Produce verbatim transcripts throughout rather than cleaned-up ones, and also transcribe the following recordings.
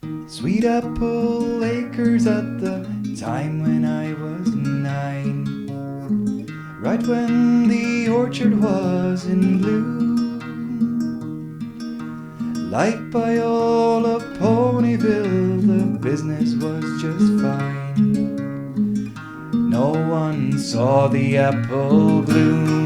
Sweet apple acres at the time when I was nine, right when the orchard was in bloom. Like Biola, Ponyville, the business was just fine. No one saw the apple bloom.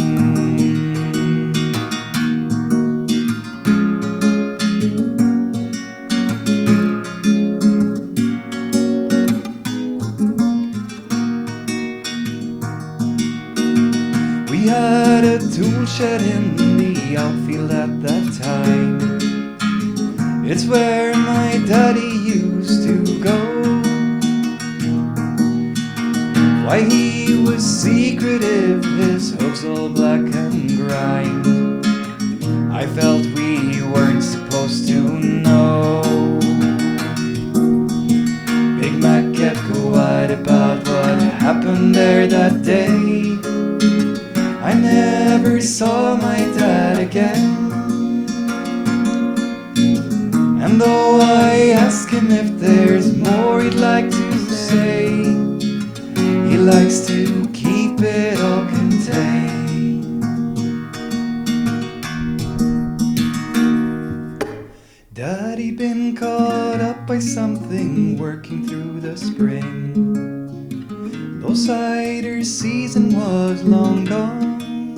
We had a tool shed in the outfield at that time. It's where my daddy used to go. Why he was secretive, his hooves all black and grimed, I felt we weren't supposed to know. Big Mac kept quiet about what happened there that day. I never saw my dad again. And though I ask him if there's more he'd like to say, he likes to keep it all contained. Daddy been caught up by something working through the spring. Though cider season was long gone,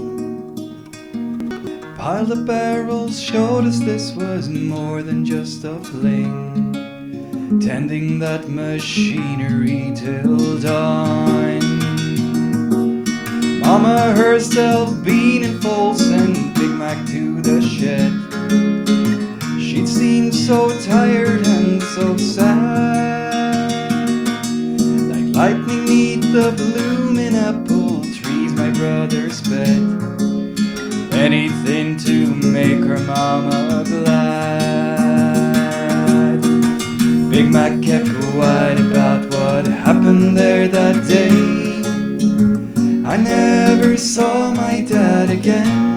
piled up barrels showed us this was more than just a fling, tending that machinery till dawn. Mama herself been in full sent Big Mac to the shed. She'd seemed so tired and so sad, like lightning meet the blooming apple trees my brother sped. Anything to make her mama glad. Big Mac kept quiet about what happened there that day. I never saw my dad again.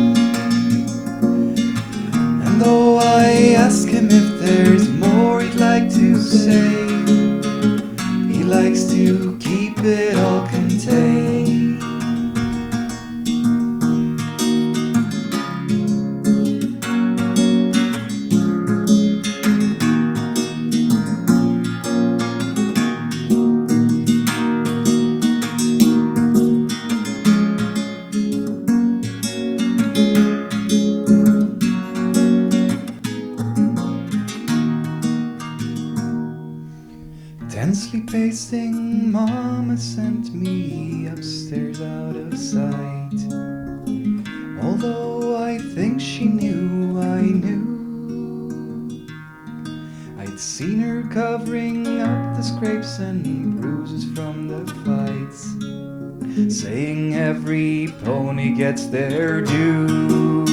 And though I ask him if there's more he'd like to say, he likes to keep it all contained. Tensely pacing, Mama sent me upstairs out of sight. Although I think she knew I knew, I'd seen her covering up the scrapes and bruises from the fights, saying every pony gets their due.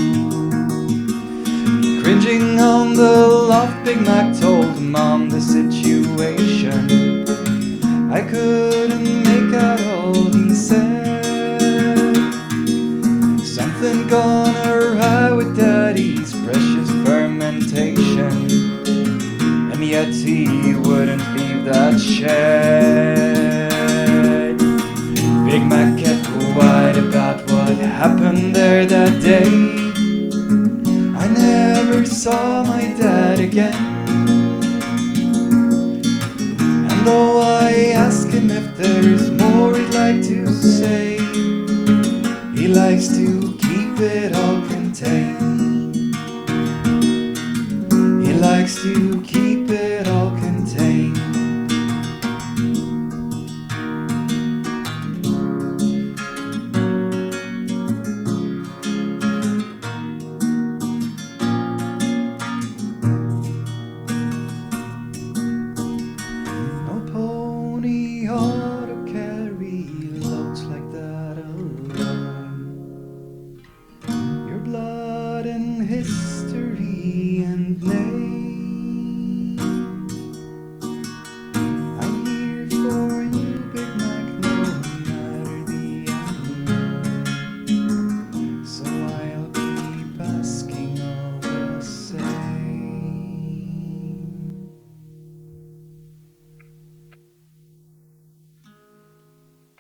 Cringing on the loft, Big Mac told Mom the situation. I couldn't make out all he said. Something gone awry with Daddy's precious fermentation, and yet he wouldn't leave that shed. Big Mac kept quiet about what happened there that day. I never saw my dad again. And though I ask him if there's more he'd like to say, he likes to keep it all contained. He likes to keep